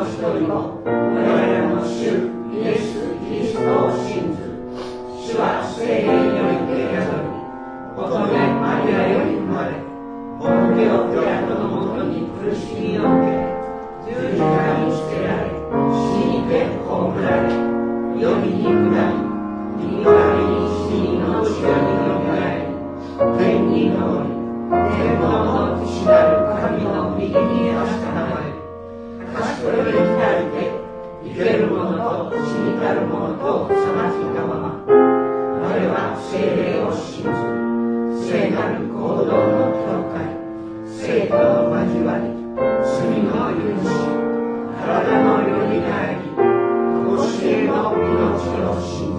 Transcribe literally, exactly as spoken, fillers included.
一人を我々の主イエス・キリストを信ず。主は聖霊によりて宿り、乙女マリアより生まれ、本領ピラトのもとに苦しみを受け、十字架につけられ、死にて葬られ、黄泉に下り、右側に死にの後ろによみがえり、天に昇り、天皇の父なる神の右にあしたまえ、賢いに至りて、生ける者と死にたる者とを裁きたまま、我は聖霊を信ず、聖なる行動の教会、生徒の交わり、罪の許し、体のよみがえり、教えの命を信ず。